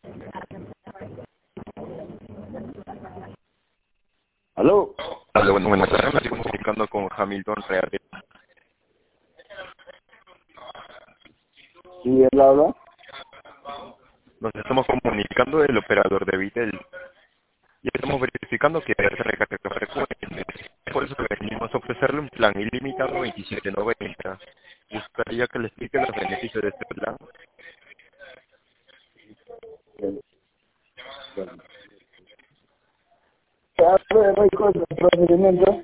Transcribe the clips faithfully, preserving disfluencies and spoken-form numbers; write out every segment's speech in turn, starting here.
¿Aló? Hola, bueno, buenas tardes, me estoy comunicando con Hamilton Real. ¿Sí, él habla? Nos estamos comunicando del operador de Vitel y estamos verificando que se recarga frecuente. Por eso que venimos a ofrecerle un plan ilimitado veintisiete noventa. Gustaría que le explique los beneficios de este plan. Bien, bien. A ver, hay cosas, procedimiento.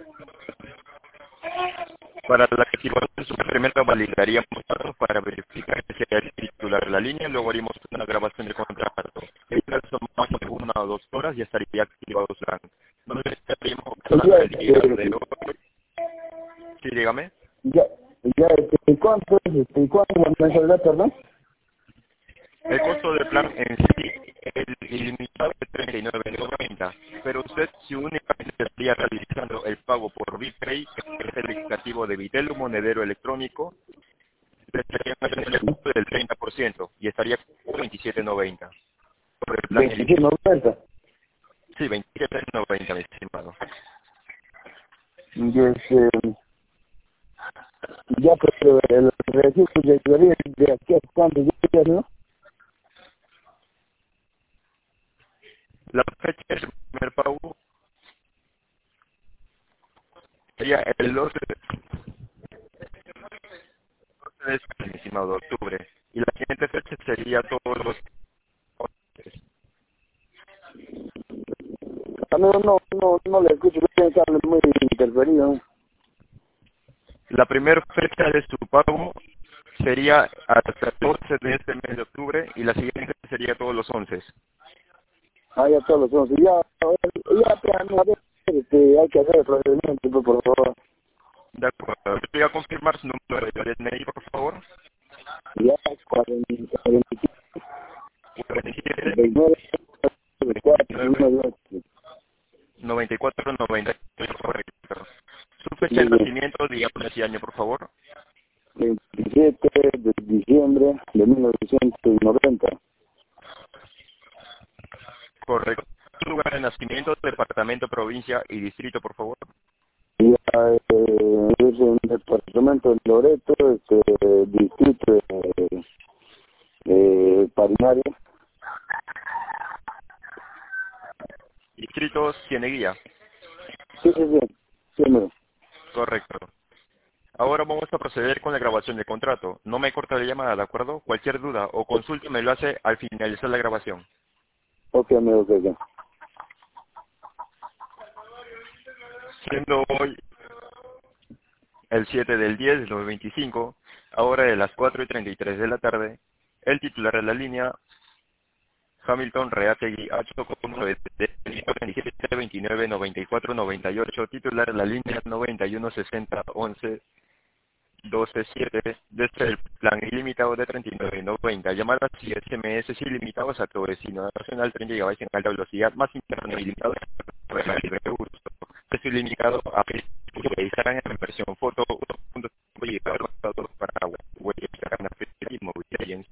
Para la activación su primero validaríamos datos para verificar que sea el titular de la línea, luego haríamos una grabación de contrato. El caso más de una o dos horas ya estaría activado su plan. No necesitaríamos Ya, el día de este, hoy. Sí, dígame. ya, ya, este, ¿cuánto es, este, cuánto es la mensualidad, perdón? El costo del plan en sí es ilimitado de treinta y nueve noventa, pero usted si únicamente estaría realizando el pago por BitPay, que es el indicativo de Vitel, un monedero electrónico, le estaría haciendo el costo del treinta por ciento y estaría por veintisiete noventa. Por el plan veintisiete ilimitado. noventa. Sí, veintisiete noventa, mi estimado. Y este, ya, pero el recibo llegaría de aquí a cuántos días, ¿no? La fecha del primer pago sería el doce de este, mi estimado, octubre. Y la siguiente fecha sería todos los... Ah, no, no, no, no le escucho bien, está muy interferido. La primera fecha de su pago sería hasta el doce de este mes de octubre y la siguiente sería todos los once. Ah, ya todos los once. Ya, a ver, ya, pero, a ver, este, hay que hacer el procedimiento, pues, por favor. De acuerdo. Voy a confirmar su número de D N I, por favor. Ya, cuarenta y siete, cuarenta y siete, veintinueve, cuatro, veintinueve, uno, dos. noventa y cuatro, noventa y ocho, correcto. Su fecha Muy de bien. nacimiento, dígame ese año, por favor. veintisiete de diciembre de mil novecientos noventa. Correcto. Su lugar de nacimiento, departamento, provincia y distrito, por favor. Y eh, es en el departamento de Loreto, este, distrito de eh, Parinaria. Distrito Cieneguilla. Sí, sí, sí. Sí, no. Correcto. Ahora vamos a proceder con la grabación del contrato. No me corta la llamada, ¿de acuerdo? Cualquier duda o consulta me lo hace al finalizar la grabación. Ok, amigo, ok, ok. Siendo hoy el siete del diez del dos mil veinticinco, ahora de las cuatro y treinta y tres de la tarde, el titular de la línea, Hamilton Reategui H, con número de veintisiete, veintinueve, noventa y cuatro, noventa y ocho, titular de la línea noventa y uno, sesenta, once, doce siete, desde el plan ilimitado de treinta y nueve noventa, llamadas y S M S ilimitados a todo destino nacional, treinta gigabytes en alta velocidad, más internet ilimitado para libre uso. Precio ilimitado a Facebook e Instagram en versión foto, uno punto cinco gigabytes para web, Instagram, Facebook y Mobile Legends.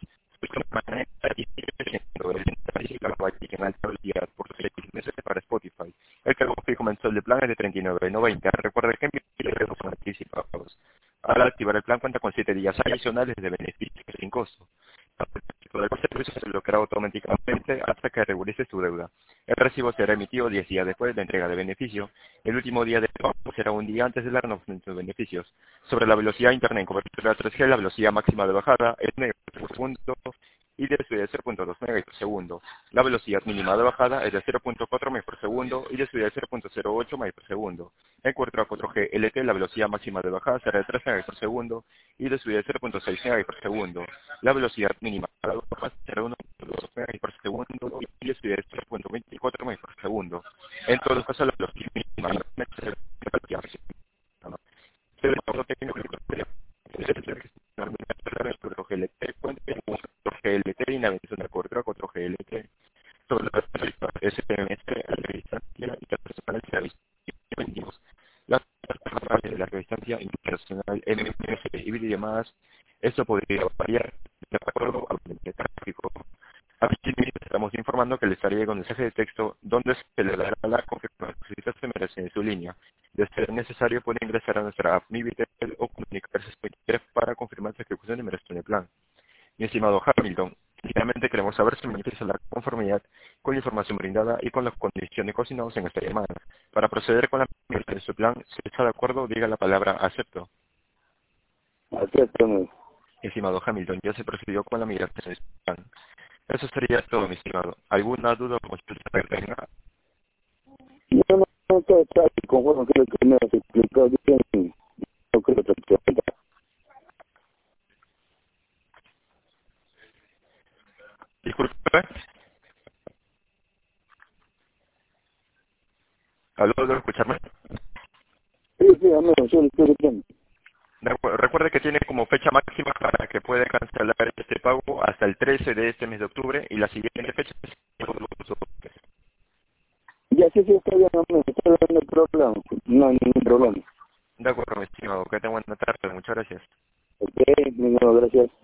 En alta velocidad por seis meses para Spotify. El cargo fijo mensual de plan es de treinta y nueve noventa. Recuerda que envíe los anticipados. Al activar el plan cuenta con siete días adicionales de beneficios sin costo. El servicio se bloqueará automáticamente hasta que regularice su deuda. El recibo será emitido diez días después de la entrega de beneficio. El último día de pago será un día antes de la renovación de beneficios. Sobre la velocidad de internet en cobertura tres G, la velocidad máxima de bajada es megabits por segundo y de subida de cero punto dos megabits por segundo. La velocidad mínima de bajada es de cero punto cuatro megabits por segundo y de subida de cero punto cero ocho megabits por segundo. En cobertura cuatro G L T, la velocidad máxima de bajada será de tres megabits por segundo y de subida de cero punto seis megabits por segundo. La velocidad mínima de bajada será de uno punto dos megabits por segundo y de subida de cero punto veinticuatro megabits por segundo. En todos los casos, la velocidad mínima será cuatro G L T, cuatro G L T y navegación de cobertura cuatro G L T. Sobre las S M S, la distancia y las personas de la distancia. Las personas de la distancia internacional M M S y videollamadas, eso podría variar de acuerdo al tráfico. Asimismo, informando que le estaría llegando un mensaje de texto donde se le dará la confirmación de su numeración en su línea. De ser necesario, puede ingresar a nuestra app Mi Vitel o comunicarse con usted para confirmar su ejecución de numeración de plan. Mi estimado Hamilton, finalmente queremos saber si manifiesta la conformidad con la información brindada y con las condiciones cocinadas en esta llamada. Para proceder con la migración de su plan, si está de acuerdo, diga la palabra acepto. Acepto. Estimado Hamilton, ya se procedió con la migración de su plan. Eso sería todo, mi estimado. ¿Alguna duda o consulta que tenga? No, no, no, todo está conforme, creo que me has explicado bien. No creo que te falta. Disculpe. ¿Aló, ¿debo escucharme? Sí, sí, amigo, yo lo estoy bien. Recuerde que tiene como fecha máxima para que pueda cancelar este pago hasta el trece de este mes de octubre y la siguiente fecha es Ya, sí, sí, está bien, amigo, está bien, no hay problema. No hay ningún problema. de acuerdo, mi estimado. Que tenga buena tarde. Muchas gracias. Ok, amigo, gracias.